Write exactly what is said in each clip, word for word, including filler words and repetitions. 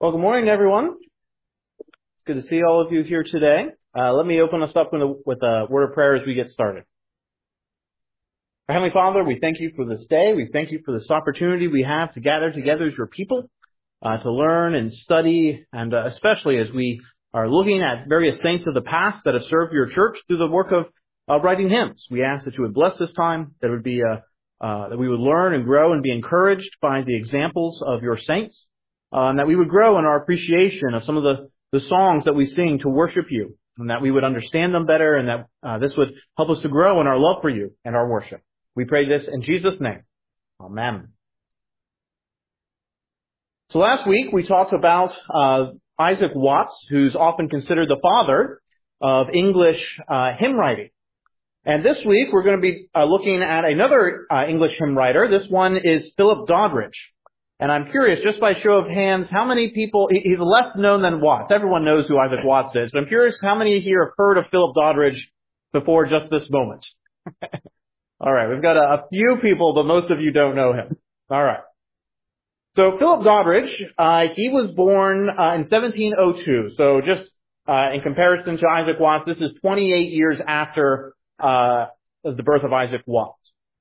Well, good morning, everyone. It's good to see all of you here today. Uh, let me open us up with a, with a word of prayer as we get started. Our Heavenly Father, we thank you for this day. We thank you for this opportunity we have to gather together as your people, uh, to learn and study, and uh, especially as we are looking at various saints of the past that have served your church through the work of uh, writing hymns. We ask that you would bless this time, that it would be uh, uh, that we would learn and grow and be encouraged by the examples of your saints. Uh, and that we would grow in our appreciation of some of the, the songs that we sing to worship you, and that we would understand them better, and that uh, this would help us to grow in our love for you and our worship. We pray this in Jesus' name. Amen. So last week we talked about uh, Isaac Watts, who's often considered the father of English uh, hymn writing. And this week we're going to be uh, looking at another uh, English hymn writer. This one is Philip Doddridge. And I'm curious, just by show of hands, how many people, he's less known than Watts. Everyone knows who Isaac Watts is. But I'm curious how many here have heard of Philip Doddridge before just this moment. All right, we've got a, a few people, but most of you don't know him. All right. So Philip Doddridge, uh, he was born uh, in seventeen oh two. So just uh, in comparison to Isaac Watts, this is twenty-eight years after uh, the birth of Isaac Watts.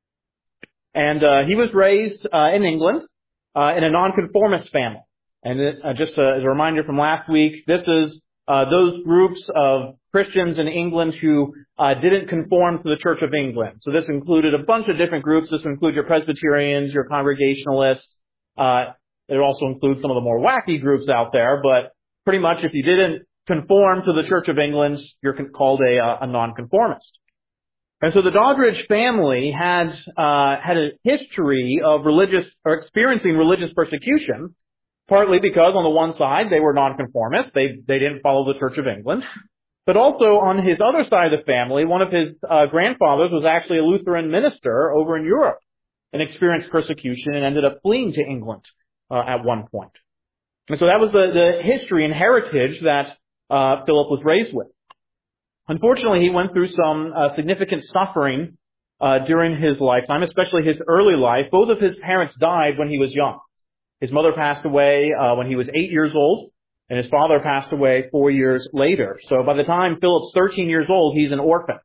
And uh, he was raised uh, in England. Uh, in a nonconformist family. And it, uh, just uh, as a reminder from last week, this is uh, those groups of Christians in England who uh, didn't conform to the Church of England. So this included a bunch of different groups. This would include your Presbyterians, your Congregationalists. Uh, it also includes some of the more wacky groups out there. But pretty much if you didn't conform to the Church of England, you're called a, a nonconformist. And so the Doddridge family had uh, had a history of religious or experiencing religious persecution, partly because on the one side they were nonconformists, they they didn't follow the Church of England, but also on his other side of the family, one of his uh, grandfathers was actually a Lutheran minister over in Europe and experienced persecution and ended up fleeing to England uh, at one point. And so that was the, the history and heritage that uh, Philip was raised with. Unfortunately, he went through some uh, significant suffering uh, during his lifetime, especially his early life. Both of his parents died when he was young. His mother passed away uh, when he was eight years old, and his father passed away four years later. So by the time Philip's thirteen years old, he's an orphan.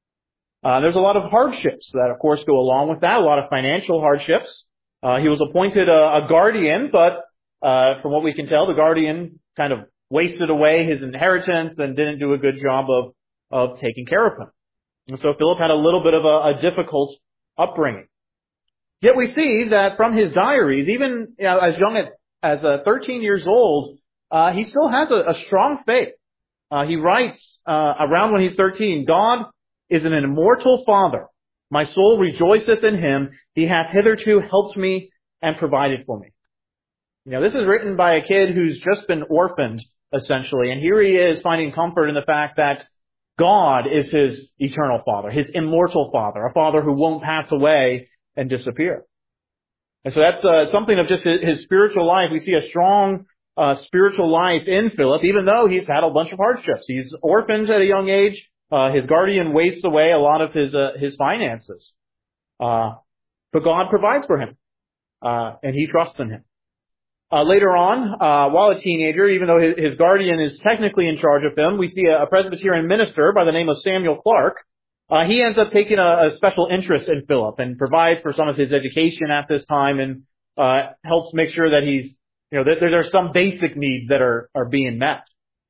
Uh, there's a lot of hardships that, of course, go along with that, a lot of financial hardships. Uh, he was appointed a, a guardian, but uh, from what we can tell, the guardian kind of wasted away his inheritance and didn't do a good job of of taking care of him. And so Philip had a little bit of a, a difficult upbringing. Yet we see that from his diaries, even you know, as young as, as uh, thirteen years old, uh, he still has a, a strong faith. Uh, he writes uh, around when he's thirteen, God is an immortal Father. My soul rejoiceth in him. He hath hitherto helped me and provided for me. You know, this is written by a kid who's just been orphaned, essentially. And here he is finding comfort in the fact that God is his eternal Father, his immortal Father, a Father who won't pass away and disappear. And so that's uh, something of just his, his spiritual life. We see a strong uh, spiritual life in Philip, even though he's had a bunch of hardships. He's orphaned at a young age. Uh, his guardian wastes away a lot of his uh, his finances. Uh, but God provides for him, uh, and he trusts in him. Uh, later on, uh, while a teenager, even though his, his guardian is technically in charge of him, we see a, a Presbyterian minister by the name of Samuel Clark. Uh, he ends up taking a, a special interest in Philip and provides for some of his education at this time and uh, helps make sure that he's, you know, that there are some basic needs that are, are being met.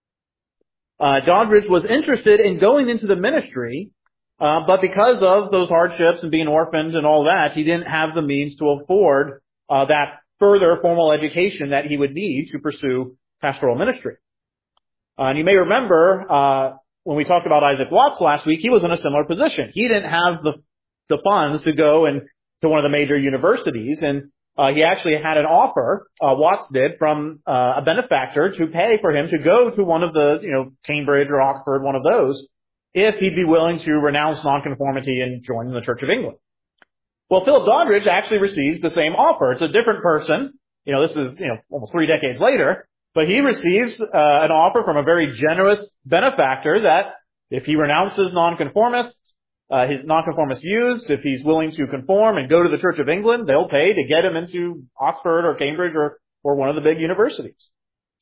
Uh, Doddridge was interested in going into the ministry, uh, but because of those hardships and being orphaned and all that, he didn't have the means to afford uh, that further formal education that he would need to pursue pastoral ministry. Uh, and you may remember, uh, when we talked about Isaac Watts last week, he was in a similar position. He didn't have the, the funds to go and to one of the major universities, and uh, he actually had an offer, uh, Watts did, from uh, a benefactor to pay for him to go to one of the, you know, Cambridge or Oxford, one of those, if he'd be willing to renounce nonconformity and join the Church of England. Well, Philip Doddridge actually receives the same offer. It's a different person. You know, this is, you know, almost three decades later. But he receives uh, an offer from a very generous benefactor that if he renounces nonconformists, uh, his nonconformist views, if he's willing to conform and go to the Church of England, they'll pay to get him into Oxford or Cambridge or, or one of the big universities.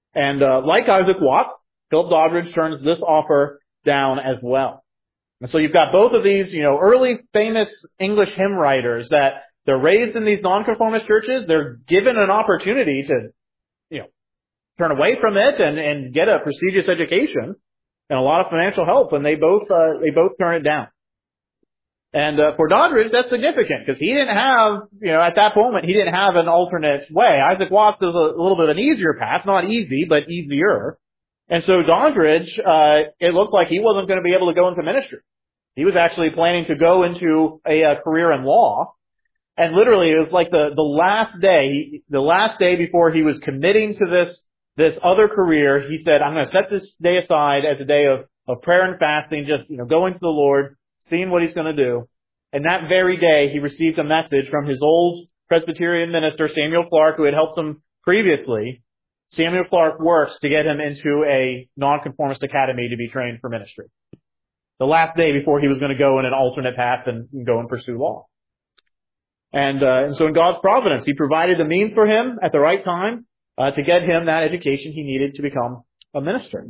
And uh, like Isaac Watts, Philip Doddridge turns this offer down as well. And so you've got both of these, you know, early famous English hymn writers that they're raised in these nonconformist churches. They're given an opportunity to, you know, turn away from it and, and get a prestigious education and a lot of financial help, and they both uh, they both turn it down. And uh, for Doddridge, that's significant because he didn't have, you know, at that moment, he didn't have an alternate way. Isaac Watts is a little bit of an easier path, not easy, but easier. And so Doddridge, uh, it looked like he wasn't going to be able to go into ministry. He was actually planning to go into a, a career in law. And literally, it was like the, the last day, the last day before he was committing to this, this other career, he said, I'm going to set this day aside as a day of, of prayer and fasting, just, you know, going to the Lord, seeing what he's going to do. And that very day, he received a message from his old Presbyterian minister, Samuel Clark, who had helped him previously. Samuel Clark works to get him into a nonconformist academy to be trained for ministry. The last day before he was going to go in an alternate path and go and pursue law. And, uh, and so in God's providence, he provided the means for him at the right time uh, to get him that education he needed to become a minister.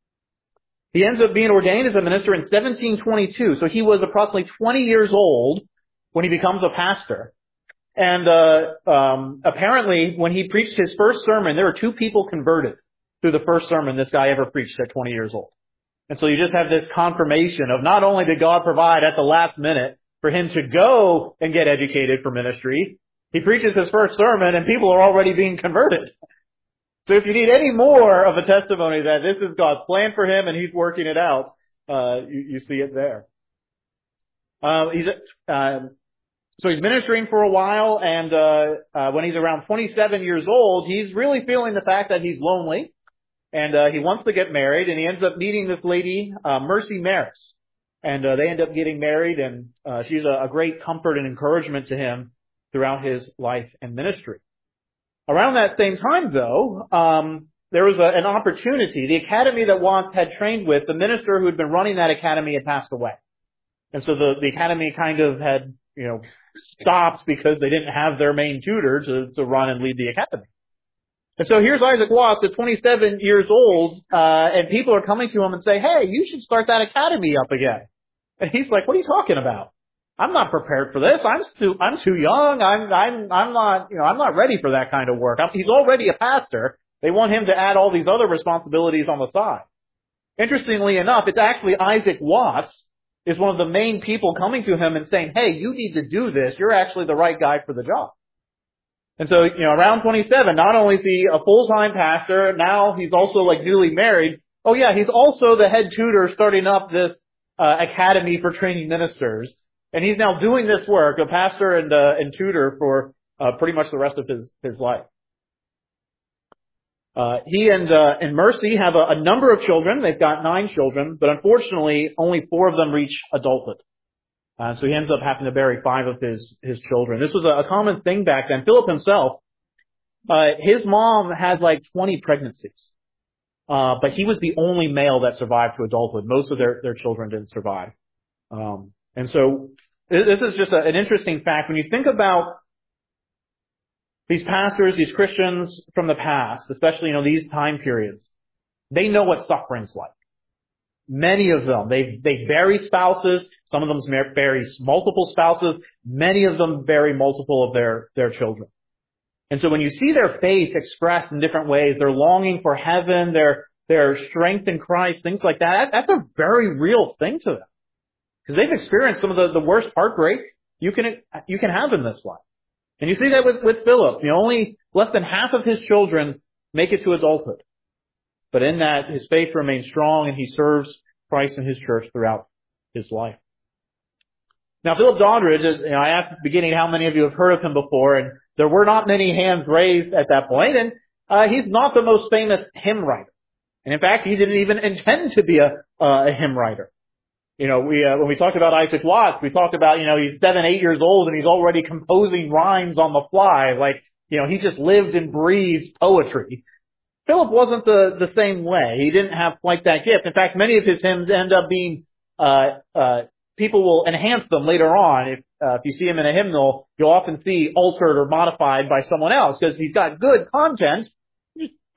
He ends up being ordained as a minister in seventeen twenty-two. So he was approximately twenty years old when he becomes a pastor. And uh um apparently, when he preached his first sermon, there were two people converted through the first sermon this guy ever preached at twenty years old. And so you just have this confirmation of not only did God provide at the last minute for him to go and get educated for ministry, he preaches his first sermon and people are already being converted. So if you need any more of a testimony that this is God's plan for him and he's working it out, uh, you, you see it there. Uh, he's, uh, so he's ministering for a while, and uh, uh, when he's around twenty-seven years old, he's really feeling the fact that he's lonely, and uh, he wants to get married, and he ends up meeting this lady, uh, Mercy Maris. And uh, they end up getting married, and uh, she's a, a great comfort and encouragement to him throughout his life and ministry. Around that same time, though, um, there was a, an opportunity. The academy that Watts had trained with, the minister who had been running that academy had passed away. And so the, the academy kind of had, you know, stopped because they didn't have their main tutor to, to run and lead the academy. And so here's Isaac Watts at twenty-seven years old, uh, and people are coming to him and say, hey, you should start that academy up again. And he's like, what are you talking about? I'm not prepared for this. I'm too, I'm too young. I'm, I'm, I'm not, you know, I'm not ready for that kind of work. I'm, he's already a pastor. They want him to add all these other responsibilities on the side. Interestingly enough, it's actually Isaac Watts is one of the main people coming to him and saying, hey, you need to do this. You're actually the right guy for the job. And so, you know, around twenty-seven, not only is he a full-time pastor, now he's also like newly married. Oh yeah, he's also the head tutor starting up this uh, academy for training ministers. And he's now doing this work, a pastor and, uh, and tutor for, uh, pretty much the rest of his, his life. Uh, he and, uh, and Mercy have a, a number of children. They've got nine children, but unfortunately only four of them reach adulthood. Uh, so he ends up having to bury five of his, his children. This was a, a common thing back then. Philip himself, uh, his mom had like twenty pregnancies. Uh, but he was the only male that survived to adulthood. Most of their, their children didn't survive. Um, And so this is just a, an interesting fact. When you think about these pastors, these Christians from the past, especially, you know, these time periods, they know what suffering's like. Many of them, they, they bury spouses. Some of them bury multiple spouses. Many of them bury multiple of their, their children. And so when you see their faith expressed in different ways, they're longing for heaven, their, their strength in Christ, things like that, that's a very real thing to them. Because they've experienced some of the, the worst heartbreak you can, you can have in this life. And you see that with, with Philip. You know, only less than half of his children make it to adulthood. But in that, his faith remains strong and he serves Christ and his church throughout his life. Now, Philip Doddridge, is, you know, I asked at the beginning how many of you have heard of him before, and there were not many hands raised at that point, and uh, he's not the most famous hymn writer. And in fact, he didn't even intend to be a, uh, a hymn writer. You know, we, uh, when we talked about Isaac Watts, we talked about, you know, he's seven, eight years old and he's already composing rhymes on the fly. Like, you know, he just lived and breathed poetry. Philip wasn't the, the same way. He didn't have quite that gift. In fact, many of his hymns end up being, uh, uh, people will enhance them later on. If, uh, if you see him in a hymnal, you'll often see altered or modified by someone else because he's got good content. You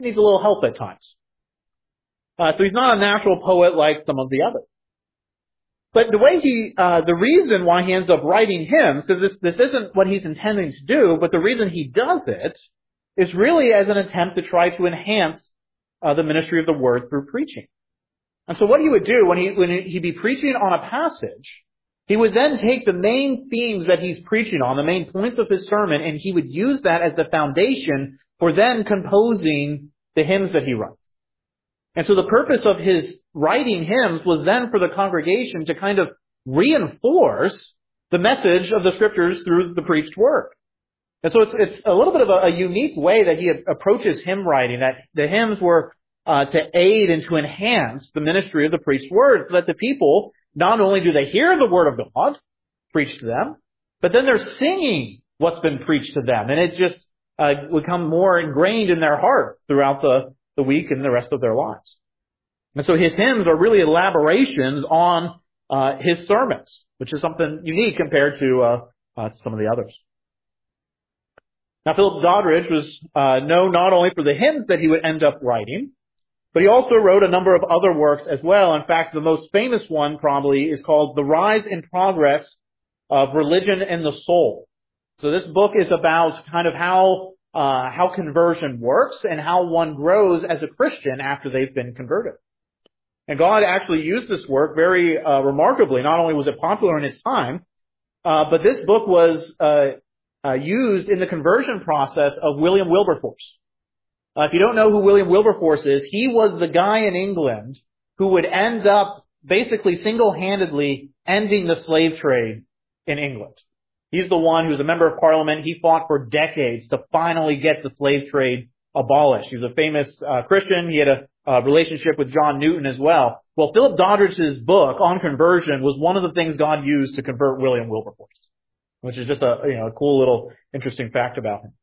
needs a little help at times. Uh, so he's not a natural poet like some of the others. But the way he, uh, the reason why he ends up writing hymns, because this, this isn't what he's intending to do, but the reason he does it is really as an attempt to try to enhance uh, the ministry of the word through preaching. And so what he would do when he, when he'd be preaching on a passage, he would then take the main themes that he's preaching on, the main points of his sermon, and he would use that as the foundation for then composing the hymns that he writes. And so the purpose of his writing hymns was then for the congregation to kind of reinforce the message of the scriptures through the preached word. And so it's, it's a little bit of a, a unique way that he approaches hymn writing, that the hymns were uh, to aid and to enhance the ministry of the preached word, so that the people, not only do they hear the word of God preached to them, but then they're singing what's been preached to them. And it just uh, become more ingrained in their hearts throughout the the week and the rest of their lives. And so his hymns are really elaborations on uh, his sermons, which is something unique compared to uh, uh, some of the others. Now, Philip Doddridge was uh, known not only for the hymns that he would end up writing, but he also wrote a number of other works as well. In fact, the most famous one probably is called The Rise and Progress of Religion and the Soul. So this book is about kind of how Uh, how conversion works and how one grows as a Christian after they've been converted. And God actually used this work very uh, remarkably. Not only was it popular in his time, uh, but this book was uh, uh, used in the conversion process of William Wilberforce. Uh, if you don't know who William Wilberforce is, he was the guy in England who would end up basically single-handedly ending the slave trade in England. He's the one who's a member of Parliament. He fought for decades to finally get the slave trade abolished. He was a famous uh, Christian. He had a uh, relationship with John Newton as well. Well, Philip Doddridge's book on conversion was one of the things God used to convert William Wilberforce, which is just a, you know, a cool little interesting fact about him.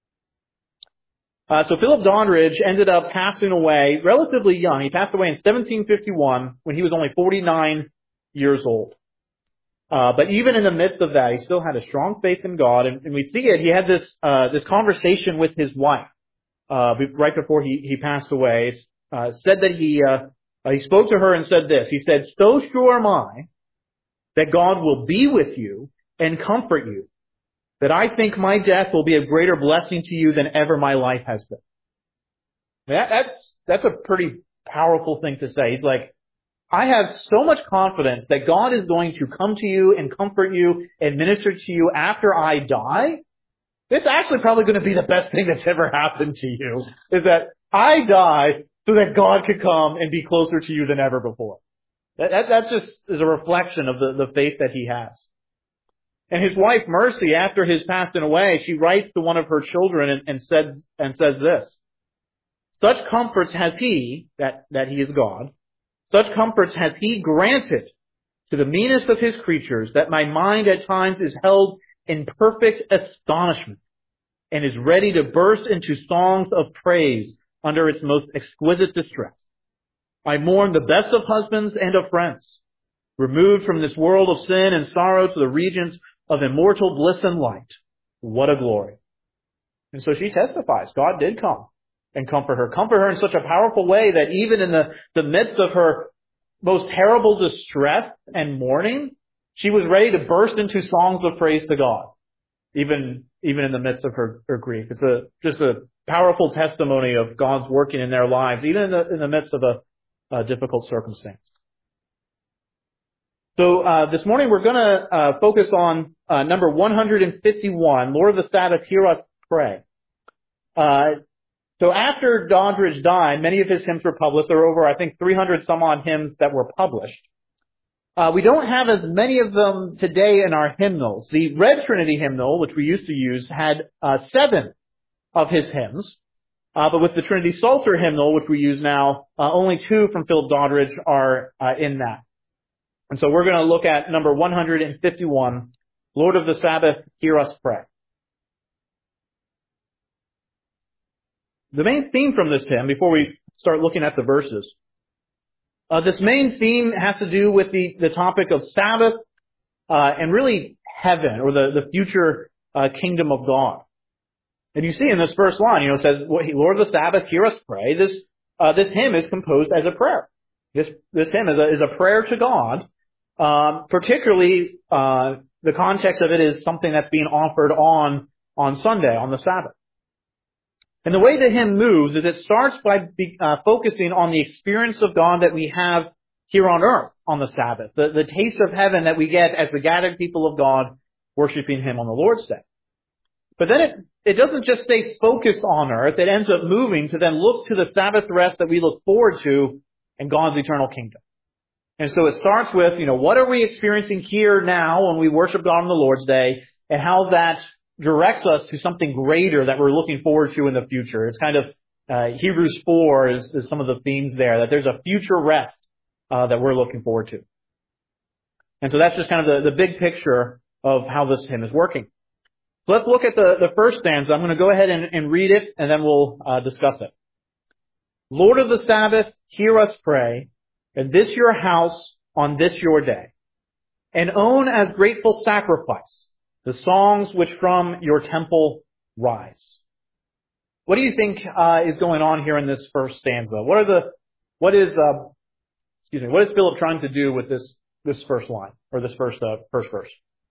Uh, so Philip Doddridge ended up passing away relatively young. He passed away in seventeen fifty-one when he was only forty-nine years old. Uh, but even in the midst of that, he still had a strong faith in God, and, and we see it. He had this uh, this conversation with his wife uh, right before he he passed away. It's uh, said that he uh, he spoke to her and said this. He said, "So sure am I that God will be with you and comfort you, that I think my death will be a greater blessing to you than ever my life has been." That, that's that's a pretty powerful thing to say. He's like, I have so much confidence that God is going to come to you and comfort you and minister to you after I die. It's actually probably going to be the best thing that's ever happened to you, is that I die so that God could come and be closer to you than ever before. That, that, that just is a reflection of the, the faith that he has. And his wife, Mercy, after his passing away, she writes to one of her children and, and, said, and says this: "Such comforts has he," that, that he is God, "such comforts has he granted to the meanest of his creatures, that my mind at times is held in perfect astonishment and is ready to burst into songs of praise under its most exquisite distress. I mourn the best of husbands and of friends, removed from this world of sin and sorrow to the regions of immortal bliss and light. What a glory." And so she testifies, God did come and comfort her. Comfort her in such a powerful way that even in the, the midst of her most terrible distress and mourning, she was ready to burst into songs of praise to God, even, even in the midst of her, her grief. It's a, just a powerful testimony of God's working in their lives, even in the, in the midst of a, a difficult circumstance. So uh, this morning we're going to uh, focus on uh, number one hundred fifty-one, Lord of the Sabbath, Hear Us Pray. Uh, So after Doddridge died, many of his hymns were published. There were over, I think, three hundred some odd hymns that were published. Uh, we don't have as many of them today in our hymnals. The Red Trinity hymnal, which we used to use, had uh, seven of his hymns. Uh, but with the Trinity Psalter hymnal, which we use now, uh, only two from Philip Doddridge are uh, in that. And so we're going to look at number one hundred fifty-one, Lord of the Sabbath, Hear Us Pray. The main theme from this hymn, before we start looking at the verses, uh, this main theme has to do with the, the topic of Sabbath uh, and really heaven, or the, the future uh, kingdom of God. And you see in this first line, you know, it says, Lord of the Sabbath, hear us pray. This, uh, this hymn is composed as a prayer. This, this hymn is a, is a prayer to God. Um, particularly, uh, the context of it is something that's being offered on, on Sunday, on the Sabbath. And the way the hymn moves is it starts by be, uh, focusing on the experience of God that we have here on earth on the Sabbath. The, the taste of heaven that we get as the gathered people of God worshiping Him on the Lord's Day. But then it, it doesn't just stay focused on earth. It ends up moving to then look to the Sabbath rest that we look forward to in God's eternal kingdom. And so it starts with, you know, what are we experiencing here now when we worship God on the Lord's Day, and how that directs us to something greater that we're looking forward to in the future. It's kind of, uh, Hebrews four is, is some of the themes there, that there's a future rest, uh, that we're looking forward to. And so that's just kind of the, the big picture of how this hymn is working. So let's look at the, the first stanza. I'm going to go ahead and, and read it, and then we'll uh, discuss it. Lord of the Sabbath, hear us pray, and this your house on this your day, and own as grateful sacrifice the songs which from your temple rise. What do you think uh, is going on here in this first stanza? What are the what is uh, excuse me? What is Philip trying to do with this this first line or this first uh, first verse?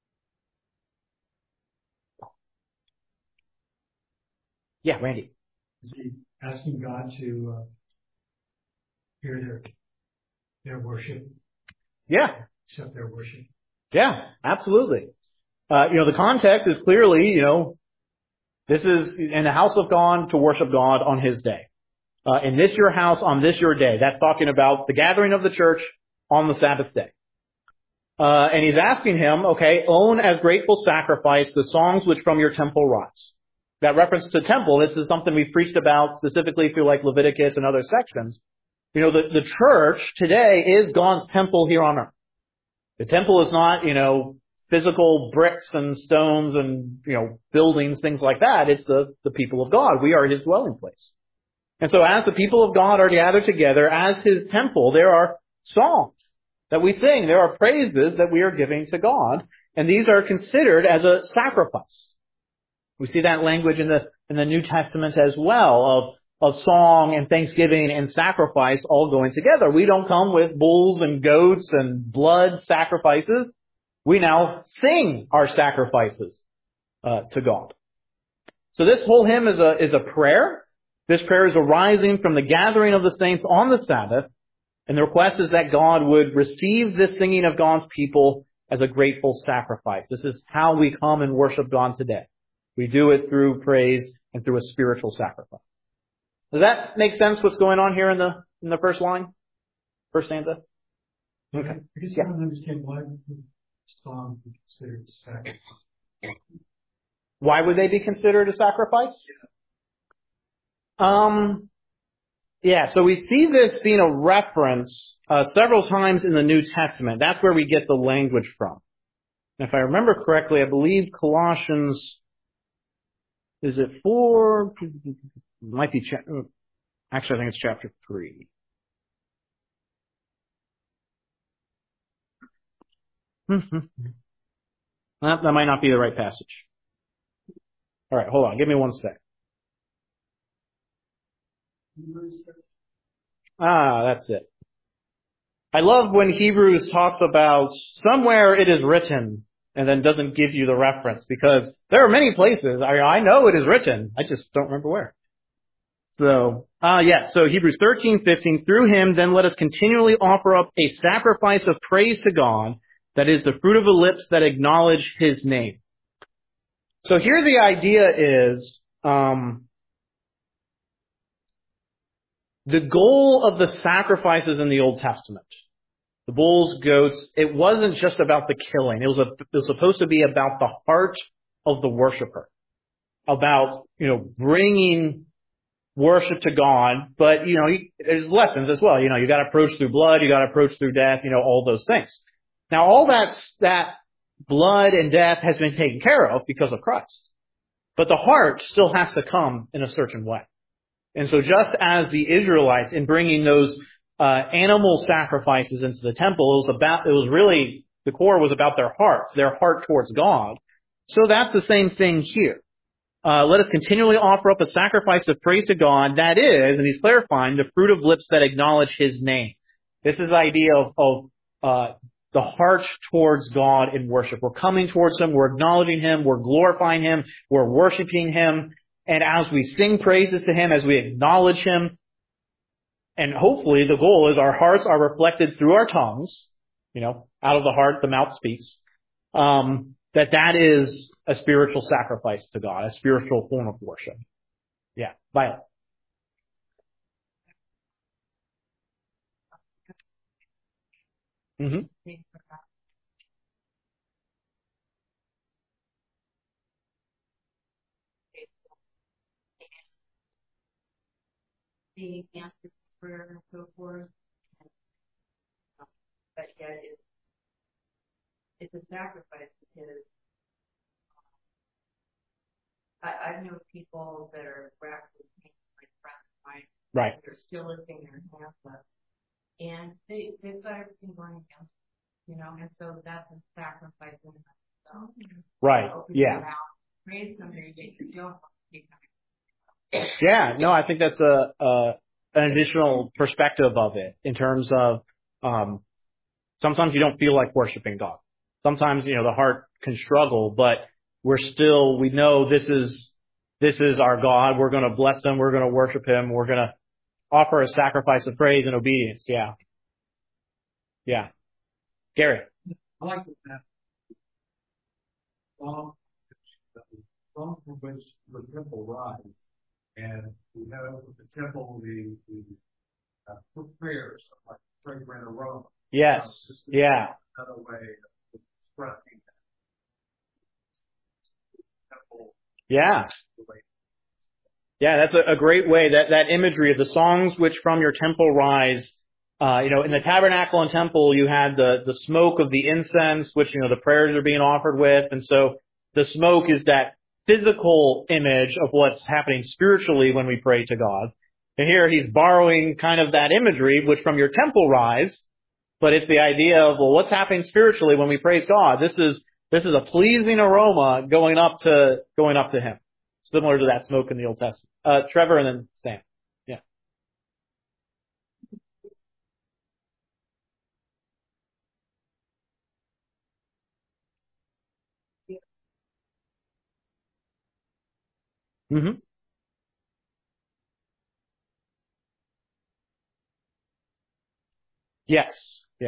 Yeah, Randy. Is he asking God to uh, hear their their worship? Yeah. Accept their worship? Yeah, absolutely. Uh, you know, the context is clearly, you know, this is in the house of God to worship God on His day. Uh, in this your house on this your day. That's talking about the gathering of the church on the Sabbath day. Uh, and he's asking him, okay, own as grateful sacrifice the songs which from your temple rise. That reference to temple, this is something we've preached about specifically through like Leviticus and other sections. You know, the, the church today is God's temple here on earth. The temple is not, you know, physical bricks and stones and, you know, buildings, things like that. It's the, the people of God. We are His dwelling place. And so as the people of God are gathered together as His temple, there are songs that we sing. There are praises that we are giving to God. And these are considered as a sacrifice. We see that language in the, in the New Testament as well of, of song and thanksgiving and sacrifice all going together. We don't come with bulls and goats and blood sacrifices. We now sing our sacrifices uh, to God. So this whole hymn is a is a prayer. This prayer is arising from the gathering of the saints on the Sabbath, and the request is that God would receive this singing of God's people as a grateful sacrifice. This is how we come and worship God today. We do it through praise and through a spiritual sacrifice. Does that make sense? What's going on here in the in the first line, first stanza? Okay. I guess I don't understand why songs be considered sacrifice. Why would they be considered a sacrifice? Um, yeah, so we see this being a reference uh, several times in the New Testament. That's where we get the language from. And if I remember correctly, I believe Colossians, is it four? It might be, cha- actually I think it's chapter three. That, that might not be the right passage. All right, hold on. Give me one sec. Ah, that's it. I love when Hebrews talks about somewhere it is written and then doesn't give you the reference, because there are many places. I, I know it is written. I just don't remember where. So, ah, uh, yes. So Hebrews thirteen, fifteen, through Him, then let us continually offer up a sacrifice of praise to God, that is the fruit of the lips that acknowledge His name. So here the idea is, um, the goal of the sacrifices in the Old Testament, the bulls, goats, it wasn't just about the killing. It was, a, it was supposed to be about the heart of the worshiper, about, you know, bringing worship to God. But, you know, there's lessons as well. You know, you got to approach through blood, you got to approach through death, you know, all those things. Now, all that, that blood and death has been taken care of because of Christ. But the heart still has to come in a certain way. And so just as the Israelites, in bringing those uh, animal sacrifices into the temple, it was about, it was really, the core was about their heart, their heart towards God. So that's the same thing here. uh, let us continually offer up a sacrifice of praise to God. That is, and he's clarifying, the fruit of lips that acknowledge his name. This is the idea of, of uh, the heart towards God in worship. We're coming towards him. We're acknowledging him. We're glorifying him. We're worshiping him. And as we sing praises to him, as we acknowledge him, and hopefully the goal is our hearts are reflected through our tongues, you know, out of the heart, the mouth speaks, um, that that is a spiritual sacrifice to God, a spiritual form of worship. Yeah, Violet. Mm-hmm. The answer to prayer and so forth. But yet it's, it's a sacrifice because I, I know people that are racked with pain, like friends of mine. Right. They're still lifting their hands up. And they, they've got everything going against them, you know, and so that's a sacrifice in themselves. Right. Open Yeah. your mouth, praise somebody, get your jaw, take them. Yeah, no, I think that's a, a an additional perspective of it in terms of um, sometimes you don't feel like worshiping God. Sometimes, you know, the heart can struggle, but we're still, we know this is this is our God. We're going to bless him. We're going to worship him. We're going to offer a sacrifice of praise and obedience. Yeah. Yeah. Gary. I like that. Song, song from which the temple rise. And we have with the temple the, the uh, prayers, like fragrant aroma. Yes. Um, yeah. Another way of expressing that. Temple. Yeah. Yeah, that's a, a great way. That, that imagery of the songs which from your temple rise. Uh, you know, in the tabernacle and temple, you had the, the smoke of the incense, which, you know, the prayers are being offered with. And so the smoke is that physical image of what's happening spiritually when we pray to God. And here he's borrowing kind of that imagery, which from your temple rise, but it's the idea of, well, what's happening spiritually when we praise God? This is, this is a pleasing aroma going up to, going up to him. Similar to that smoke in the Old Testament. Uh, Trevor and then Sam. Yeah. Mm-hmm. Yes. Yeah.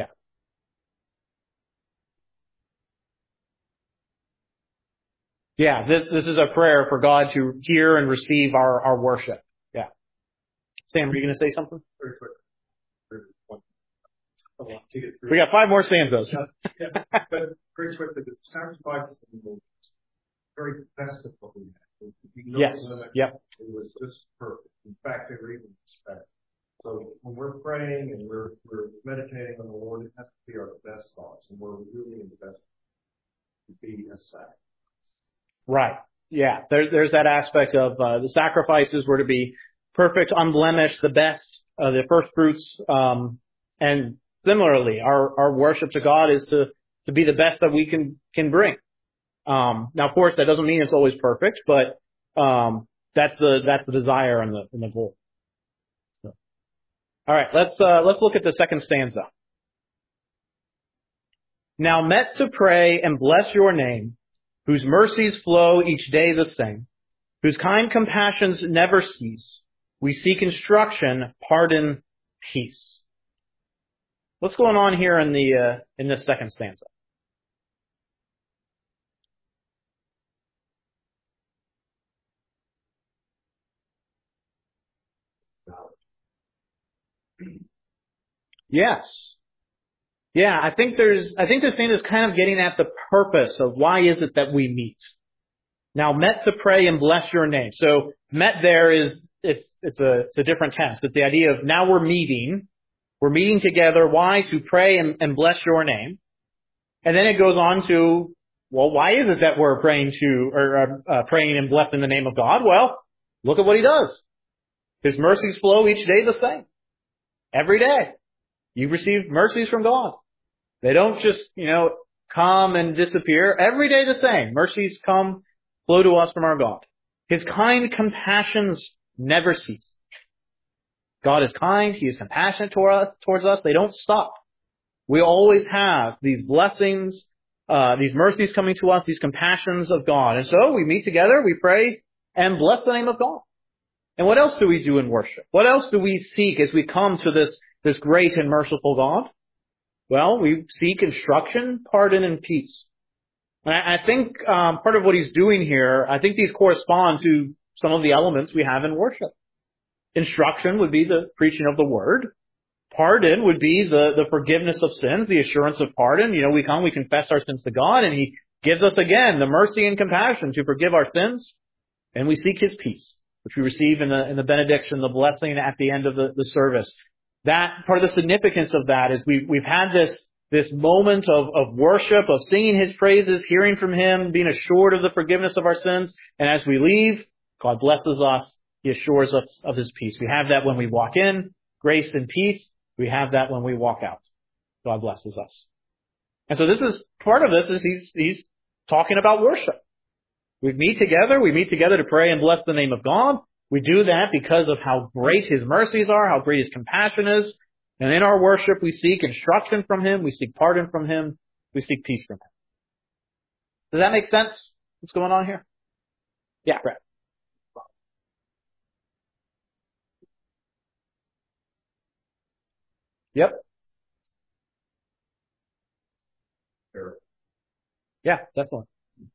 Yeah. This, this is a prayer for God to hear and receive our, our worship. Yeah. Sam, are you going to say something? Very quick. Very quick. Okay, to get through. We got five more stanzas. Yeah, but very quickly, the sacrifices in the very best of what we had. No Yes. limit. Yep. It was just perfect. In fact, they were even better. So when we're praying and we're we're meditating on the Lord, it has to be our best thoughts, and we're really in the best to be a sacrifice. Right. Yeah. There, there's that aspect of uh, the sacrifices were to be perfect, unblemished, the best, uh, the first fruits. Um, and similarly, our, our worship to God is to, to be the best that we can, can bring. Um, now, of course, that doesn't mean it's always perfect, but um, that's the that's the desire and the and the goal. So. All right, let's uh, let's look at the second stanza. Now met to pray and bless your name, whose mercies flow each day the same, whose kind compassions never cease. We seek instruction, pardon, peace. What's going on here in the uh, in this second stanza? Yes. Yeah, I think there's, I think this thing is kind of getting at the purpose of why is it that we meet. Now, met to pray and bless your name. So, met there is, it's, it's a, it's a different tense. It's the idea of now we're meeting. We're meeting together. Why? To pray and, and bless your name. And then it goes on to, well, why is it that we're praying to, or uh, praying and blessing the name of God? Well, look at what he does. His mercies flow each day the same. Every day. You receive mercies from God. They don't just, you know, come and disappear. Every day the same. Mercies come, flow to us from our God. His kind compassions never cease. God is kind. He is compassionate toward us, towards us. They don't stop. We always have these blessings, uh, these mercies coming to us, these compassions of God. And so we meet together, we pray, and bless the name of God. And what else do we do in worship? What else do we seek as we come to this, this great and merciful God? Well, we seek instruction, pardon, and peace. And I, I think um, part of what he's doing here, I think these correspond to some of the elements we have in worship. Instruction would be the preaching of the word. Pardon would be the, the forgiveness of sins, the assurance of pardon. You know, we come, we confess our sins to God, and He gives us again the mercy and compassion to forgive our sins, and we seek His peace, which we receive in the in the benediction, the blessing at the end of the, the service. That part of the significance of that is we we've had this this moment of, of worship, of singing His praises, hearing from Him, being assured of the forgiveness of our sins, and as we leave, God blesses us. He assures us of His peace. We have that when we walk in, grace and peace. We have that when we walk out. God blesses us. And so this is, part of this is he's, he's talking about worship. We meet together, we meet together to pray and bless the name of God. We do that because of how great His mercies are, how great His compassion is. And in our worship, we seek instruction from Him, we seek pardon from Him, we seek peace from Him. Does that make sense? What's going on here? Yeah, Brad. Yep. Sure. Yeah, definitely.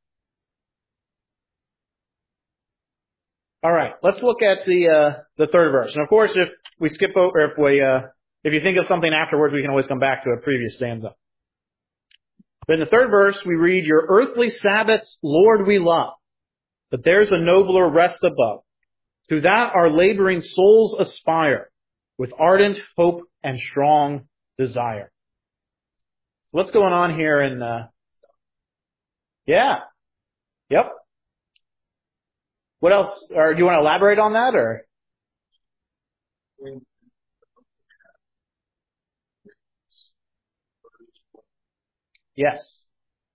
All right, let's look at the uh, the third verse. And of course, if we skip over, if we uh, if you think of something afterwards, we can always come back to a previous stanza. But in the third verse, we read, "Your earthly Sabbaths, Lord, we love, but there's a nobler rest above. To that our laboring souls aspire, with ardent hope and strong desire." What's going on here in, uh, yeah, yep. What else, or do you want to elaborate on that, or? Yes.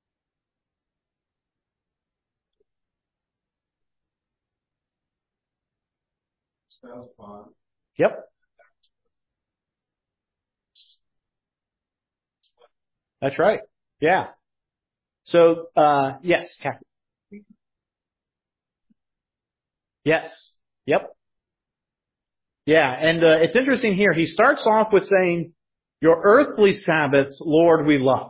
Yep. That's right. Yeah. So, uh, yes, Kathy. Yes. Yep. Yeah. And, uh, it's interesting here. He starts off with saying, "Your earthly Sabbaths, Lord, we love."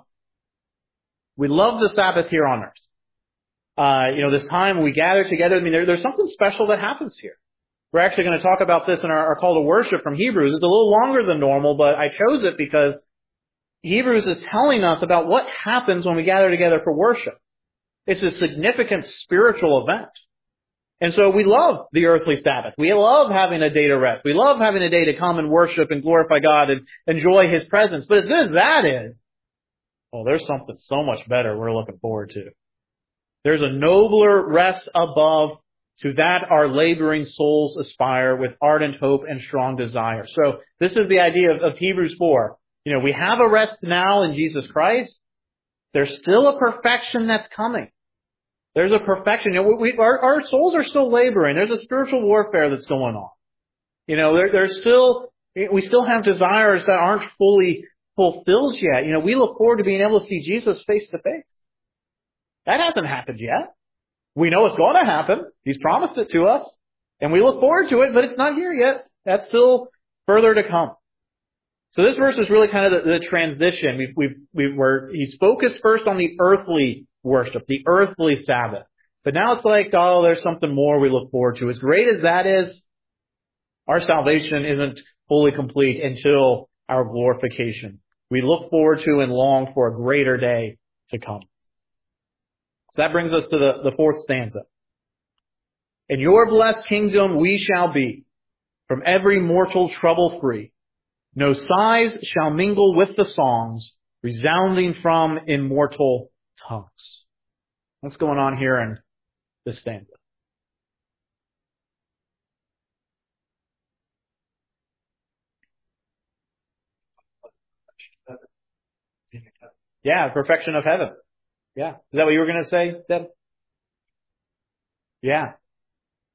We love the Sabbath here on earth. Uh, you know, this time we gather together. I mean, there, there's something special that happens here. We're actually going to talk about this in our, our call to worship from Hebrews. It's a little longer than normal, but I chose it because Hebrews is telling us about what happens when we gather together for worship. It's a significant spiritual event. And so we love the earthly Sabbath. We love having a day to rest. We love having a day to come and worship and glorify God and enjoy His presence. But as good as that is, well, there's something so much better we're looking forward to. There's a nobler rest above. To that our laboring souls aspire, with ardent hope and strong desire. So this is the idea of, of Hebrews four. You know, we have a rest now in Jesus Christ. There's still a perfection that's coming. There's a perfection. You know, we, our, our souls are still laboring. There's a spiritual warfare that's going on. You know, there, there's still, we still have desires that aren't fully fulfilled yet. You know, we look forward to being able to see Jesus face to face. That hasn't happened yet. We know it's going to happen. He's promised it to us. And we look forward to it, but it's not here yet. That's still further to come. So this verse is really kind of the, the transition. We've, we've, we were, he's focused first on the earthly worship, the earthly Sabbath. But now it's like, oh, there's something more we look forward to. As great as that is, our salvation isn't fully complete until our glorification. We look forward to and long for a greater day to come. So that brings us to the, the fourth stanza. "In your blessed kingdom we shall be, from every mortal trouble free. No sighs shall mingle with the songs, resounding from immortal tongues." What's going on here in this stanza? Yeah, perfection of heaven. Yeah. Is that what you were going to say, Deb? Yeah.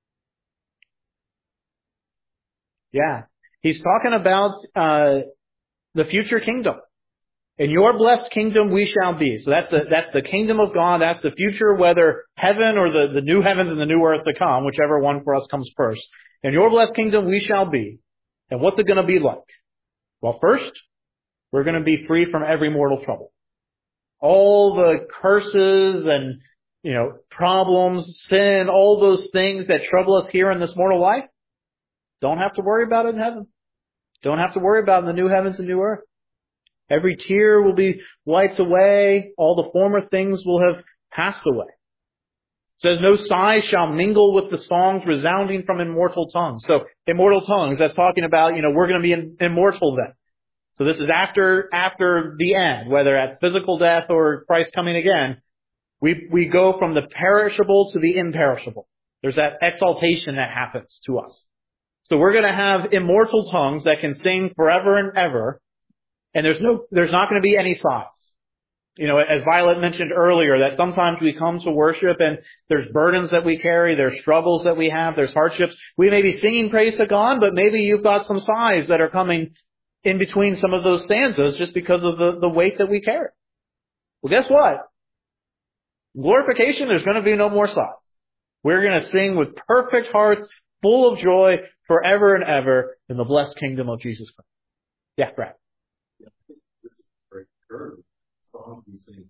Yeah. He's talking about uh the future kingdom. In your blessed kingdom we shall be. So that's the, that's the kingdom of God. That's the future, whether heaven or the, the new heavens and the new earth to come, whichever one for us comes first. In your blessed kingdom we shall be. And what's it going to be like? Well, first, we're going to be free from every mortal trouble. All the curses and, you know, problems, sin, all those things that trouble us here in this mortal life, don't have to worry about it in heaven. Don't have to worry about it in the new heavens and new earth. Every tear will be wiped away. All the former things will have passed away. It says, no sighs shall mingle with the songs resounding from immortal tongues. So, immortal tongues, that's talking about, you know, we're going to be in, immortal then. So this is after, after the end, whether that's physical death or Christ coming again. We, we go from the perishable to the imperishable. There's that exaltation that happens to us. So we're going to have immortal tongues that can sing forever and ever. And there's no, there's not going to be any sighs. You know, as Violet mentioned earlier, that sometimes we come to worship and there's burdens that we carry, there's struggles that we have, there's hardships. We may be singing praise to God, but maybe you've got some sighs that are coming in between some of those stanzas just because of the, the weight that we carry. Well, guess what? Glorification, there's going to be no more sighs. We're going to sing with perfect hearts, full of joy, forever and ever in the blessed kingdom of Jesus Christ. Yeah, Brad. Yeah, I think this is very good. Song we sing.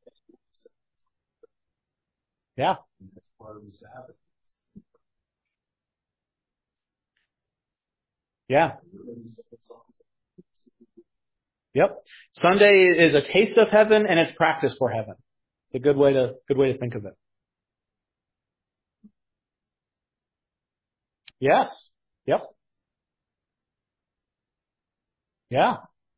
Yeah. And that's part of the Sabbath. Yeah. Yep. Sunday is a taste of heaven and it's practice for heaven. It's a good way to, good way to think of it. Yes. Yep. Yeah.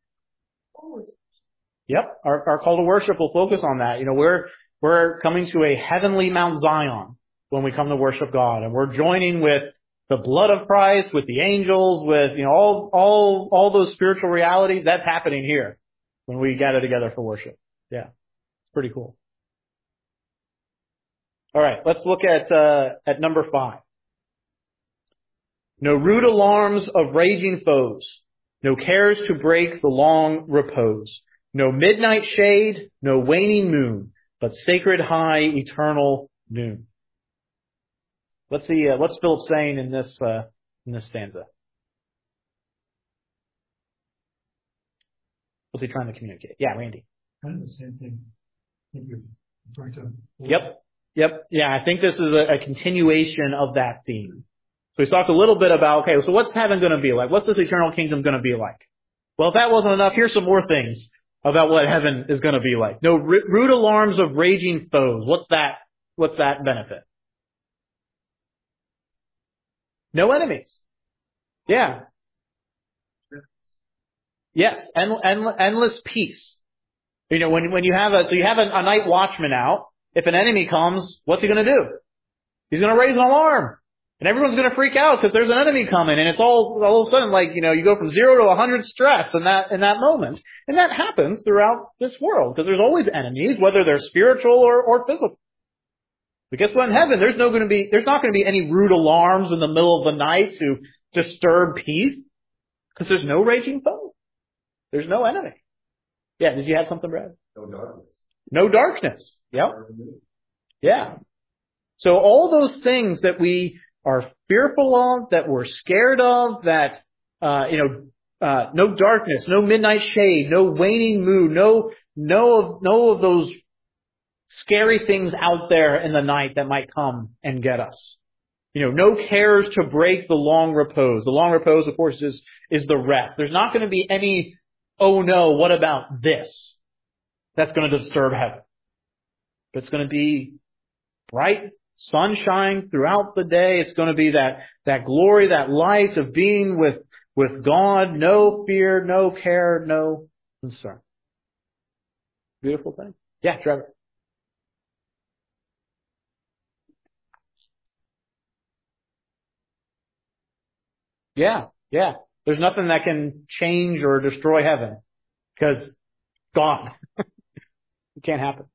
Yep. Our, our call to worship will focus on that. You know, we're, we're coming to a heavenly Mount Zion when we come to worship God, and we're joining with the blood of Christ, with the angels, with, you know, all, all, all those spiritual realities. That's happening here when we gather together for worship. Yeah. It's pretty cool. All right. Let's look at, uh, at number five. No rude alarms of raging foes. No cares to break the long repose. No midnight shade, no waning moon, but sacred high eternal noon. Let's see, uh, what's Philip saying in this, uh, in this stanza? What's he trying to communicate? Yeah, Randy. Kind of the same thing. I think you're referring to. Yep. Yep. Yeah, I think this is a, a continuation of that theme. So we talked a little bit about, okay, so what's heaven going to be like? What's this eternal kingdom going to be like? Well, if that wasn't enough, here's some more things about what heaven is going to be like. No r- rude alarms of raging foes. What's that? What's that benefit? No enemies. Yeah. Yes. End, end, endless peace. You know, when, when you have a, so you have a, a night watchman out. If an enemy comes, what's he going to do? He's going to raise an alarm. And everyone's going to freak out because there's an enemy coming, and it's all, all of a sudden like, you know, you go from zero to a hundred stress in that, in that moment. And that happens throughout this world because there's always enemies, whether they're spiritual or, or physical. But guess what? In heaven, there's no going to be, there's not going to be any rude alarms in the middle of the night to disturb peace because there's no raging foe. There's no enemy. Yeah. Did you have something, Brad? No darkness. No darkness. Yep. Yeah. So all those things that we are fearful of, that we're scared of, that, uh, you know, uh, no darkness, no midnight shade, no waning moon, no, no of, no of those scary things out there in the night that might come and get us. You know, no cares to break the long repose. The long repose, of course, is, is the rest. There's not going to be any, oh no, what about this? That's going to disturb heaven. But it's going to be bright sunshine throughout the day. It's going to be that, that glory, that light of being with, with God. No fear, no care, no concern. Beautiful thing. Yeah, Trevor. Yeah, yeah. There's nothing that can change or destroy heaven because gone. It can't happen.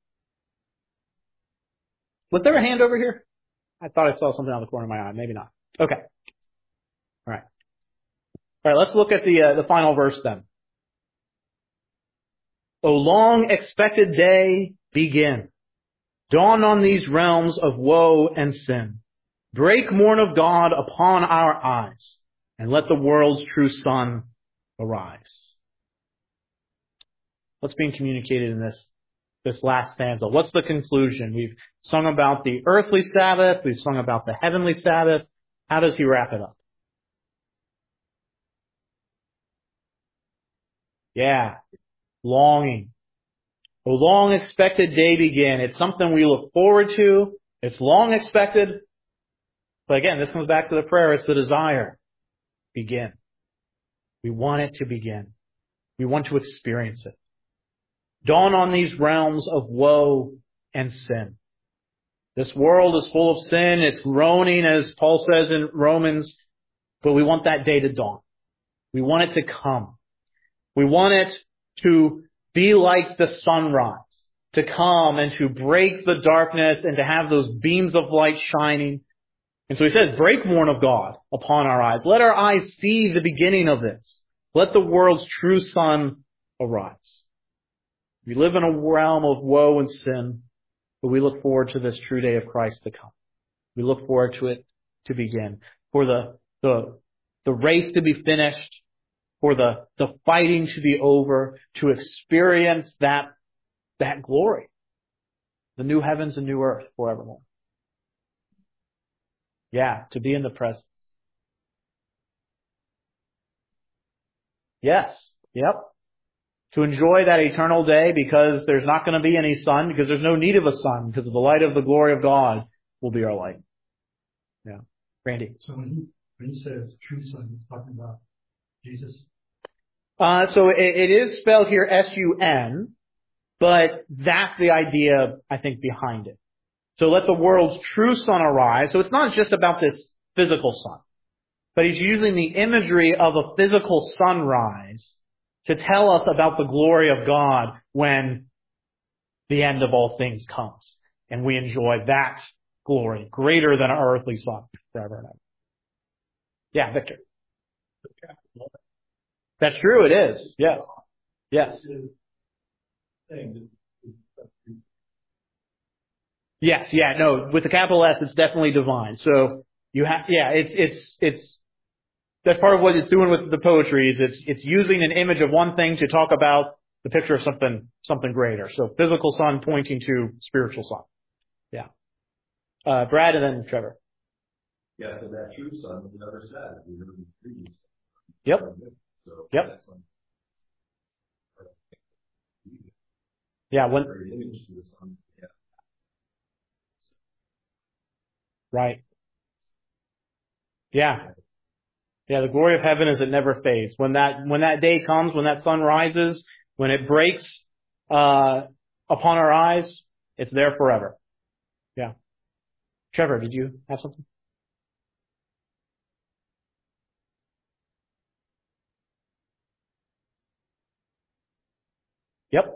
Was there a hand over here? I thought I saw something out of the corner of my eye. Maybe not. Okay. All right. All right, let's look at the, uh, the final verse then. O long expected day, begin. Dawn on these realms of woe and sin. Break morn of God upon our eyes, and let the world's true sun arise. What's being communicated in this, this last stanza? What's the conclusion? We've sung about the earthly Sabbath. We've sung about the heavenly Sabbath. How does he wrap it up? Yeah. Longing. A long expected day begin. It's something we look forward to. It's long expected. But again, this comes back to the prayer. It's the desire. Begin. We want it to begin. We want to experience it. Dawn on these realms of woe and sin. This world is full of sin. It's groaning, as Paul says in Romans. But we want that day to dawn. We want it to come. We want it to be like the sunrise, to come and to break the darkness and to have those beams of light shining. And so he says, break morn of God upon our eyes. Let our eyes see the beginning of this. Let the world's true sun arise. We live in a realm of woe and sin, but we look forward to this true day of Christ to come. We look forward to it to begin. For the, the, the race to be finished, for the, the fighting to be over, to experience that, that glory. The new heavens and new earth forevermore. Yeah, to be in the presence. Yes, yep. To enjoy that eternal day because there's not going to be any sun, because there's no need of a sun, because of the light of the glory of God will be our light. Yeah. Randy. So when he, when he says true sun, he's talking about Jesus? Uh, so it, it is spelled here S U N, but that's the idea, I think, behind it. So let the world's true sun arise. So it's not just about this physical sun, but he's using the imagery of a physical sunrise to tell us about the glory of God when the end of all things comes. And we enjoy that glory, greater than our earthly sun forever and ever. Yeah, Victor. That's true, it is. Yes. Yes. Yes, yeah, no, with the capital S, it's definitely divine. So you have, yeah, it's, it's, it's, that's part of what it's doing with the poetry is it's, it's using an image of one thing to talk about the picture of something, something greater. So physical sun pointing to spiritual sun. Yeah. Uh, Brad and then Trevor. Yes, and that true sun was never said. We heard the previous. Yep. So Yep. Yeah, when, image to the sun. Yeah. Right. Yeah. Yeah, the glory of heaven is it never fades. When that, when that day comes, when that sun rises, when it breaks, uh, upon our eyes, it's there forever. Yeah. Trevor, did you have something? Yep.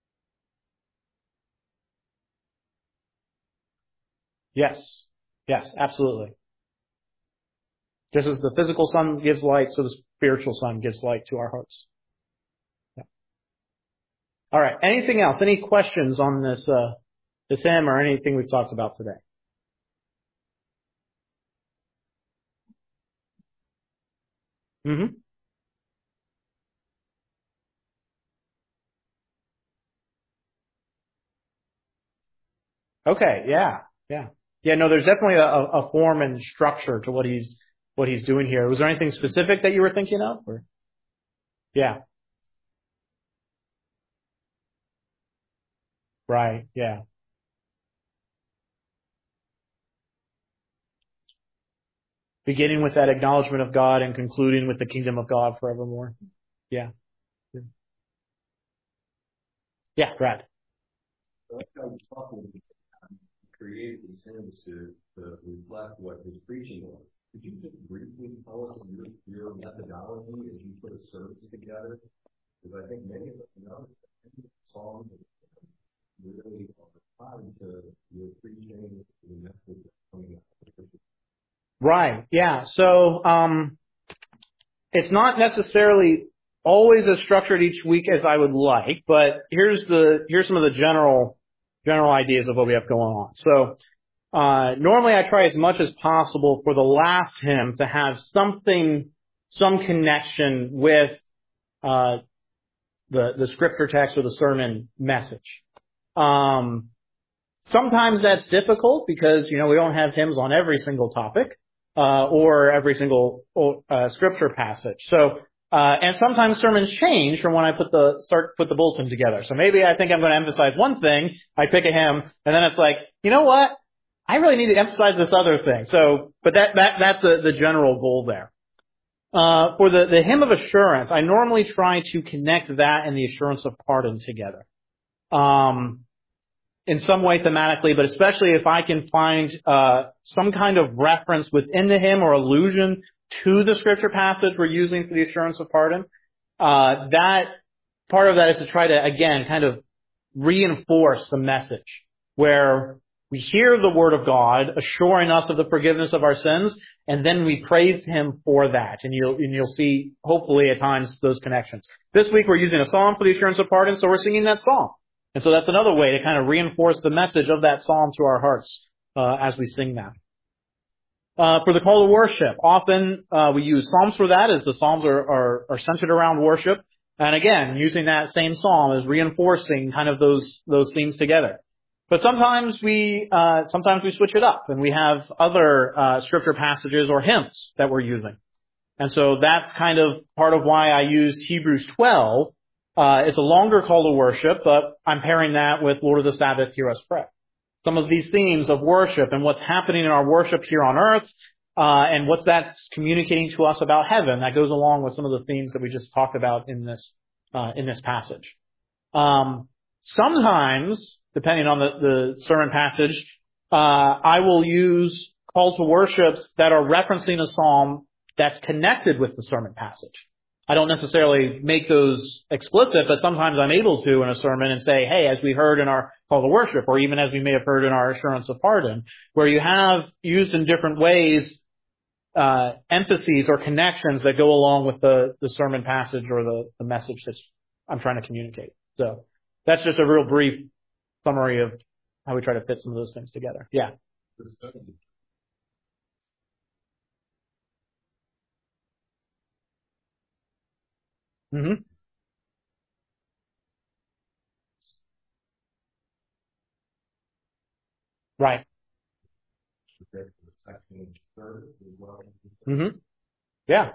Yes. Yes, absolutely. Just as the physical sun gives light, so the spiritual sun gives light to our hearts. Yeah. All right. Anything else? Any questions on this, uh, this hymn or anything we've talked about today? Mm-hmm. Okay. Yeah. Yeah. Yeah. No, there's definitely a, a form and structure to what he's, what he's doing here. Was there anything specific that you were thinking of? Or? Yeah. Right. Yeah. Beginning with that acknowledgement of God and concluding with the kingdom of God forevermore. Yeah. Yeah, Brad. Like how we talked about created these hymns to, to reflect what his preaching was. Could you just briefly tell us your, your methodology as you put a service together? Because I think many of us know that songs really are tied to your preaching, the message that's coming out. Right. Yeah. So, um, it's not necessarily always as structured each week as I would like, but here's the here's some of the general general ideas of what we have going on. So uh, normally I try as much as possible for the last hymn to have something, some connection with uh, the the scripture text or the sermon message. Um, sometimes that's difficult because you know we don't have hymns on every single topic uh, or every single uh, scripture passage. So. Uh, and sometimes sermons change from when I put the, start, put the bulletin together. So maybe I think I'm going to emphasize one thing, I pick a hymn, and then it's like, you know what? I really need to emphasize this other thing. So, but that, that, that's the, the general goal there. Uh, for the, the hymn of assurance, I normally try to connect that and the assurance of pardon together. Um, in some way thematically, but especially if I can find, uh, some kind of reference within the hymn or allusion to the scripture passage we're using for the assurance of pardon, uh, that part of that is to try to, again, kind of reinforce the message where we hear the word of God assuring us of the forgiveness of our sins, and then we praise Him for that. And you'll, and you'll see, hopefully, at times, those connections. This week we're using a psalm for the assurance of pardon, so we're singing that psalm. And so that's another way to kind of reinforce the message of that psalm to our hearts uh, as we sing that. Uh, for the call to worship, often uh, we use psalms for that, as the psalms are, are, are centered around worship. And again, using that same psalm as reinforcing kind of those those themes together. But sometimes we uh, sometimes we switch it up, and we have other uh, scripture passages or hymns that we're using. And so that's kind of part of why I used Hebrews twelve. Uh, it's a longer call to worship, but I'm pairing that with Lord of the Sabbath, Hear Us Pray. Some of these themes of worship and what's happening in our worship here on earth, uh, and what that's communicating to us about heaven, that goes along with some of the themes that we just talked about in this, uh, in this passage. Um, sometimes, depending on the, the sermon passage, uh, I will use call to worships that are referencing a psalm that's connected with the sermon passage. I don't necessarily make those explicit, but sometimes I'm able to in a sermon and say, hey, as we heard in our call to worship, or even as we may have heard in our assurance of pardon, where you have used in different ways uh, emphases or connections that go along with the, the sermon passage or the, the message that I'm trying to communicate. So that's just a real brief summary of how we try to fit some of those things together. Yeah. Mm-hmm. Right. Mm-hmm. Yeah.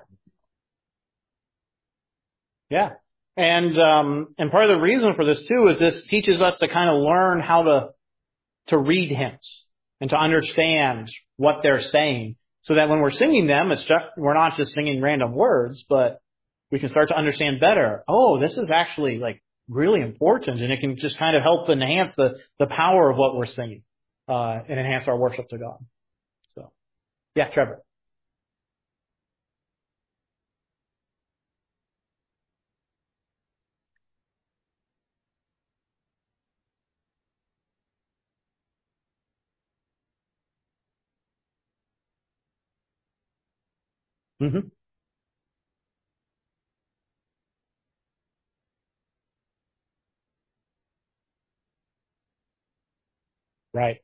Yeah. And, um, and part of the reason for this too is this teaches us to kind of learn how to, to read hymns and to understand what they're saying so that when we're singing them, it's just, we're not just singing random words, but we can start to understand better. Oh, this is actually like really important, and it can just kind of help enhance the, the power of what we're singing, uh, and enhance our worship to God. So, yeah, Trevor. Mm-hmm. Right.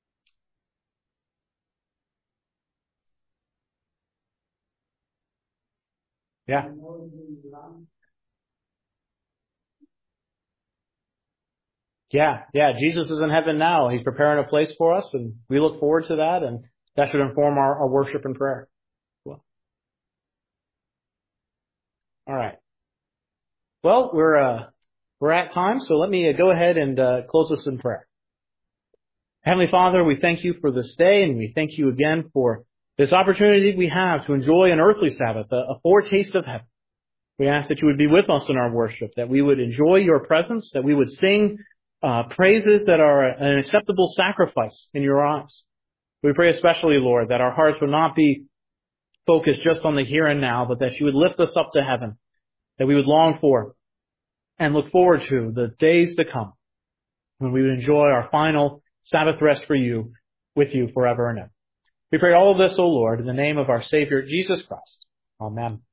Yeah. Yeah. Yeah. Jesus is in heaven now. He's preparing a place for us, and we look forward to that, and that should inform our, our worship and prayer. Well, all right. Well, we're, uh, we're at time, so let me uh, go ahead and uh, close this in prayer. Heavenly Father, we thank you for this day, and we thank you again for this opportunity we have to enjoy an earthly Sabbath, a, a foretaste of heaven. We ask that you would be with us in our worship, that we would enjoy your presence, that we would sing uh, praises that are an acceptable sacrifice in your eyes. We pray especially, Lord, that our hearts would not be focused just on the here and now, but that you would lift us up to heaven, that we would long for and look forward to the days to come when we would enjoy our final Sabbath rest for you, with you forever and ever. We pray all of this, O Lord, in the name of our Savior, Jesus Christ. Amen.